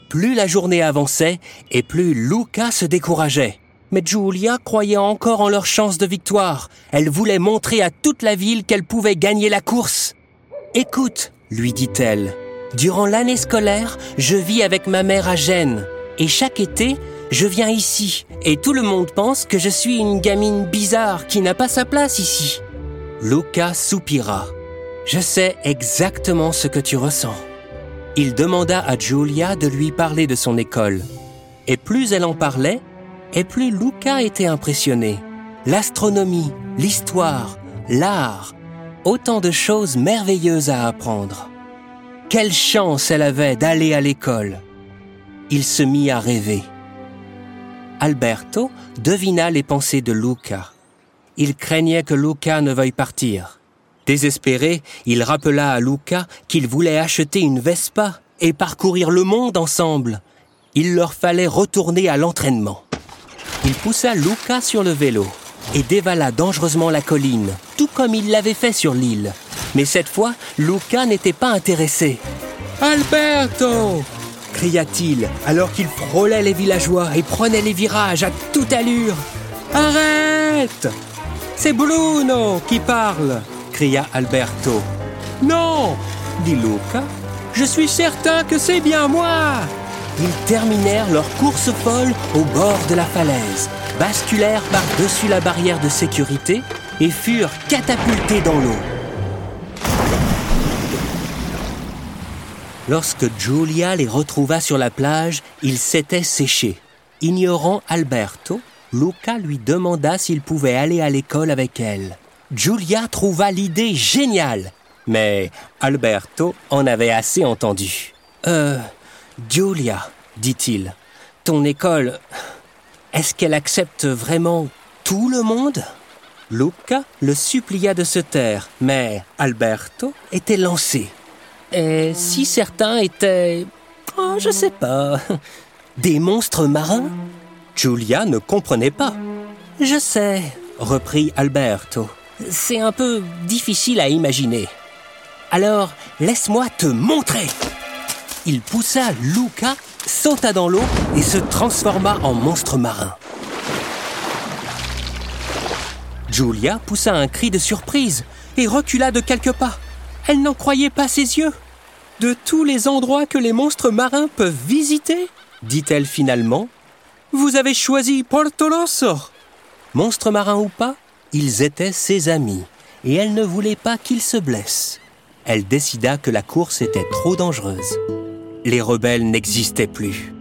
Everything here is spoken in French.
Plus la journée avançait et plus Luca se décourageait. Mais Giulia croyait encore en leur chance de victoire. Elle voulait montrer à toute la ville qu'elle pouvait gagner la course. « Écoute, lui dit-elle, durant l'année scolaire, je vis avec ma mère à Gênes. Et chaque été, je viens ici. Et tout le monde pense que je suis une gamine bizarre qui n'a pas sa place ici. » Luca soupira. « Je sais exactement ce que tu ressens. » Il demanda à Giulia de lui parler de son école. Et plus elle en parlait, et plus Luca était impressionné. L'astronomie, l'histoire, l'art, autant de choses merveilleuses à apprendre. Quelle chance elle avait d'aller à l'école! Il se mit à rêver. Alberto devina les pensées de Luca. Il craignait que Luca ne veuille partir. Désespéré, il rappela à Luca qu'il voulait acheter une Vespa et parcourir le monde ensemble. Il leur fallait retourner à l'entraînement. Il poussa Luca sur le vélo et dévala dangereusement la colline, tout comme il l'avait fait sur l'île. Mais cette fois, Luca n'était pas intéressé. « Alberto !» cria-t-il alors qu'il frôlait les villageois et prenait les virages à toute allure. « Arrête ! C'est Bruno qui parle !» cria Alberto. « Non !» dit Luca. « Je suis certain que c'est bien moi !» Ils terminèrent leur course folle au bord de la falaise, basculèrent par-dessus la barrière de sécurité et furent catapultés dans l'eau. Lorsque Giulia les retrouva sur la plage, ils s'étaient séchés. Ignorant Alberto, Luca lui demanda s'il pouvait aller à l'école avec elle. Giulia trouva l'idée géniale, mais Alberto en avait assez entendu. Giulia, dit-il, ton école, est-ce qu'elle accepte vraiment tout le monde ? Luca le supplia de se taire, mais Alberto était lancé. Et si certains étaient, je sais pas, des monstres marins ? Giulia ne comprenait pas. Je sais, reprit Alberto. C'est un peu difficile à imaginer. Alors, laisse-moi te montrer. Il poussa Luca, sauta dans l'eau et se transforma en monstre marin. Giulia poussa un cri de surprise et recula de quelques pas. Elle n'en croyait pas ses yeux. « De tous les endroits que les monstres marins peuvent visiter, dit-elle finalement, vous avez choisi Porto Rosso. » Monstres marins ou pas, ils étaient ses amis et elle ne voulait pas qu'ils se blessent. Elle décida que la course était trop dangereuse. Les rebelles n'existaient plus.